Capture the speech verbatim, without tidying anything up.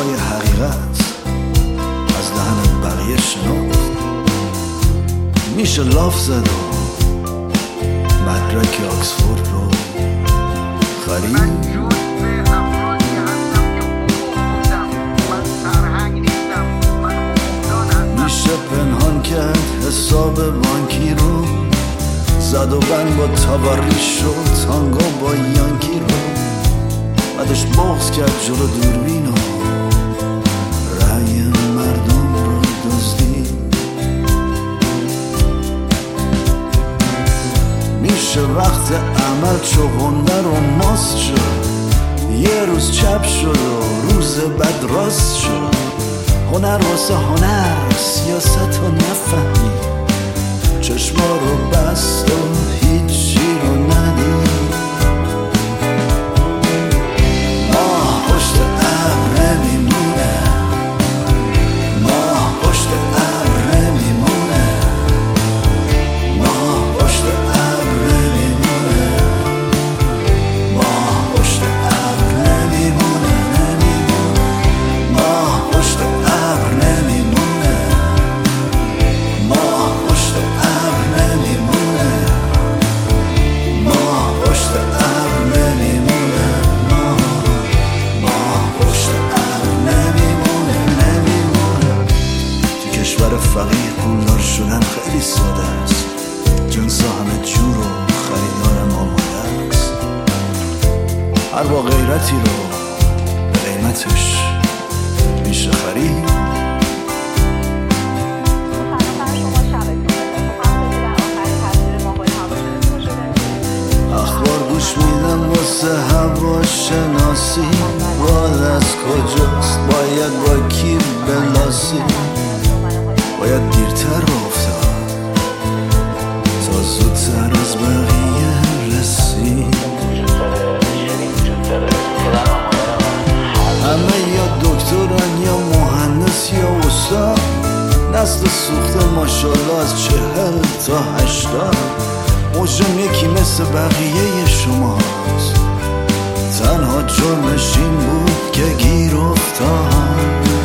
های حقیقت از دهن بقیه شنفت. میشه لاف زد و مدرک آکسفورد رو خرید. میشه پنهان کرد حساب بانکی رو، زد و بند با تبریش و تانگو با یانکی رو، بعدش بغض کرد جلو دوربین و رأی مردم رو دزدید. میشه وقت عمل چوغنده رو ماست شد، یه روز چپ شد و روز بعد راست شد. هنر واسه هنر سیاست رو نفهمید، چشما رو بست و هیچی رو ندید. ماه پشت ابر نمیمونه، ماه پشت ابر نمیمونه، ماه پشت ابر نمیمونه، ماه پشت ابر نمیمونه، نمیمونه، ماه پشت ابر نمیمونه، ماه پشت ابر نمیمونه، ماه پشت ابر نمیمونه، ماه ماه پشت ابر نمیمونه، نمیمونه. تو کشور فقیر پولدار شدن خیلی ساده است، جنسا همه جور و خریدارم آماده است. هر با غیرتی رو به قیمتش میشه خرید. اخبار گوش میدم واسه هوا شناسی، باد از کجاست باید با کی بلاسی. باید دیرتر رو افتاد تا زودتر از بقیه رسید. همه یا دکترن یا مهندس یا استاد، نسل سوخته ماشالله از چهل تا هشتاد. مجرم یکی مثل بقیه شماست، تنها جرمش این بود که گیر افتاد.